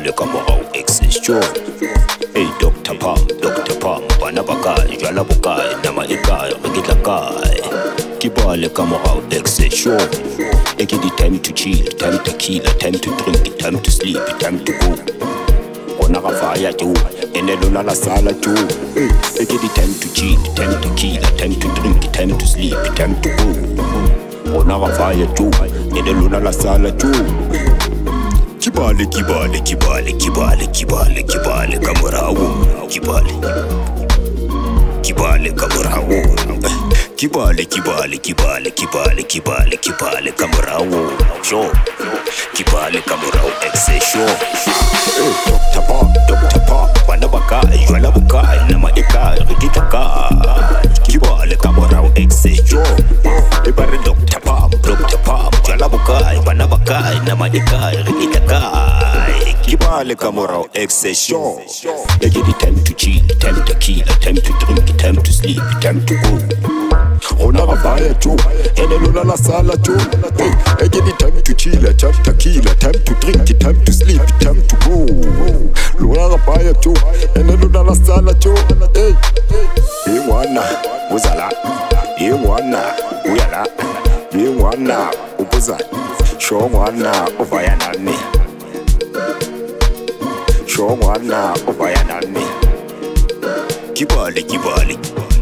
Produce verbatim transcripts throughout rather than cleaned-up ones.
Kibale kamorao exestion. Hey Doctor Pam, Doctor Pam, bana bakai, jala bukai, nama ikai, regita kai. Kibale kamorao exession. Eki di time to chill, time to kill, time to drink, time to sleep, time to go. Ona kafaya tu, enelona la sala tu. Eki di time to chill, time to kill, time to drink, time to sleep, time to go. Ona kafaya tu, enelona la sala tu. Kibale, Kibale, Kibale, Kibale, Kibale, Kibale, kamorao, Kibale, Kibale, kamorao, Kibale, Kibale, Kibale, Kibale, Kibale, Kibale, kamorao, show, Kibale, kamorao, exe show. Doctor Pam, Doctor Pam, bana bakai, jala bukai, nama ikai, regita kai. Kibale, kamorao, exe show. Ebare Doctor Pam, Doctor Pam, jala bukai, bana bakai, nama ikai, regita kai. Kibale, kamorao, exe show. They get the time to chill, time to kill, time to drink, time to sleep, time to go. Ona kafaya tu, enelona la sala tu. They get the time to chill, time to kill, time to drink, time to sleep, time to go. Lona kafaya tu, enelona la sala tu. Hey, hey, wana, uzala. Hey, wana, uyala. Hey, wana, ubuza. Show wana, ufaya nani. Show wana, ufaya nani. Kibale, Kibale.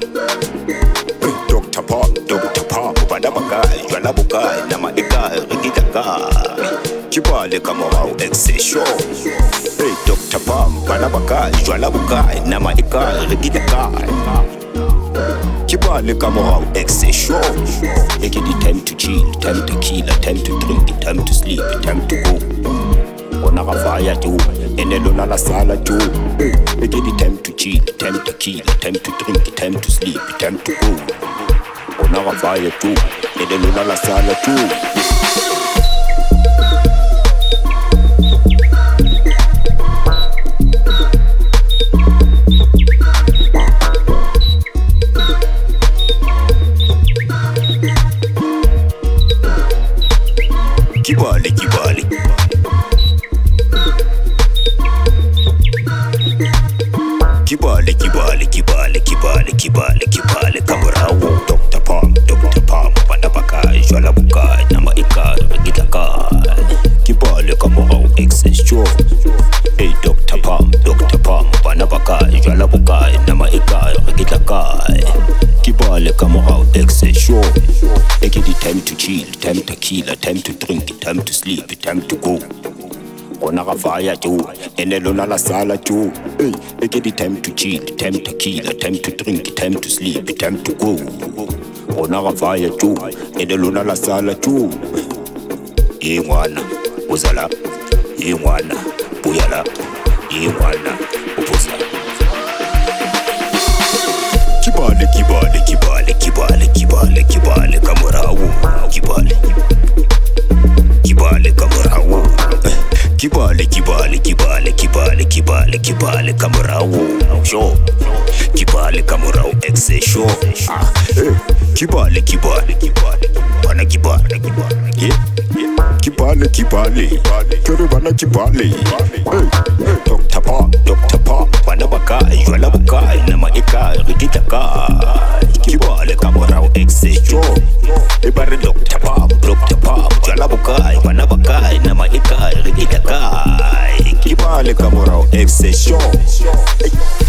Doctor Pam, Doctor Pam, bana bakai, jala bukai, nama ikai, regita kai. Kibale kamorao exe show. Hey Doctor Pam, bana bakai, jala bukai, nama ikai, regita kai. Kibale kamorao exe show. They get the time to chill, time to kill, time to drink, time to sleep, time to go. Ona kafaya tu, enelona la sala tu. They get the time to chill, time to kill, time to drink, time to sleep, time to go. Ona kafaya tu, enelona la sala tu. Kibale, Kibale. Kibale, Kibale, Kibale, Kibale, Kibale, Kibale, kamorao. Doctor Pam, Doctor Pam, bana bakai, jala bukai, nama ikai, regita kai. Kibale kamorao exe show. Hey Doctor Pam, Doctor Pam, bana bakai, jala bukai, nama ikai, regita kai. Kibale kamorao exe show. They get the time to chill, time to kill, time to drink, time to sleep, time to go. Ona kafaya tu, enelona la sala tu. Hey, they get the time to chill, time to kill, time to drink, time to sleep, time to go. Ona kafaya tu, enelona la sala tu. Ye wana, uzala. Ye wana, buyala. Ye wana, upuza. Kibale, Kibale, Kibale, Kibale, Kibale, Kibale, kamorao, Kibale, Kibale, kamorao, Kibale, Kibale, Kibale, Kibale, Kibale, Kibale, kamorao, show, Kibale, kamorao, exe show, ah, Kibale, Kibale, Kibale, bana Kibale, Kibale, yeah, yeah, Kibale, Kibale, kere bana Kibale, hey, Doctor Pam, Doctor Pam, bana bakai, jala bukai, nama ikai, regita kai. Kibale kamorao exe show. Ebare Doctor Pam, Doctor Pam, jala bukai, bana bakai, nama ikai, regita kai. Kibale kamorao exe show.